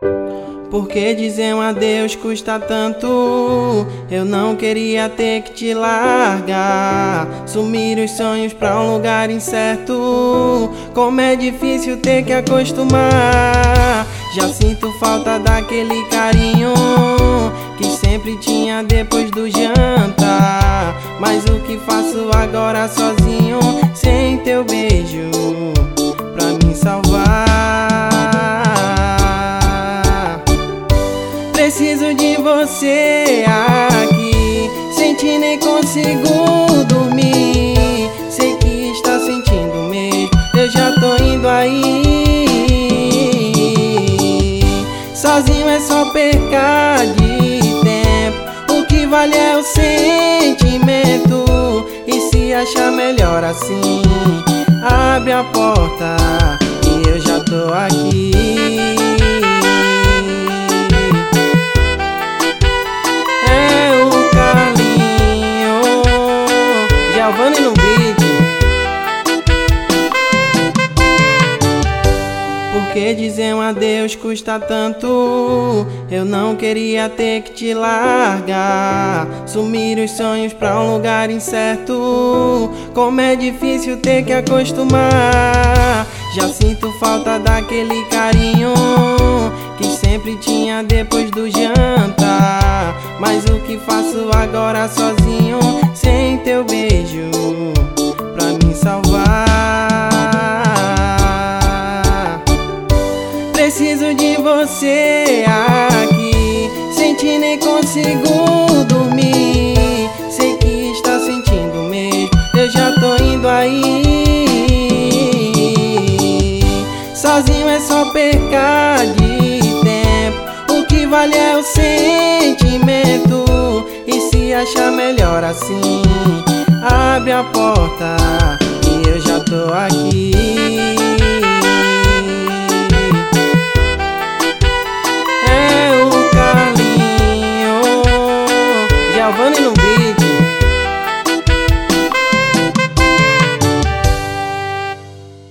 Porque dizer um adeus custa tanto. Eu não queria ter que te largar. Sumir os sonhos pra um lugar incerto. Como é difícil ter que acostumar. Já sinto falta daquele carinho que sempre tinha depois do jantar. Mas o que faço agora sozinho, sem teu beijo pra me salvar? Preciso de você aqui, sem ti nem consigo dormir. Sei que está sentindo mesmo, eu já tô indo aí. Sozinho é só perca de tempo, o que vale é o sentimento. E se achar melhor assim, abre a porta e eu já tô aqui. Giovanni no beat. Porque dizer um adeus custa tanto. Eu não queria ter que te largar. Sumir os sonhos pra um lugar incerto. Como é difícil ter que acostumar. Já sinto falta daquele carinho que sempre tinha depois do jantar. Mas o que faço agora sozinho, sem teu beijo pra me salvar? Preciso de você aqui, sem ti nem consigo dormir. Sei que está sentindo mesmo, eu já tô indo aí. Sozinho é só perca de tempo, o que vale é o sentimento. E se achar melhor assim, abre a porta e eu já tô aqui.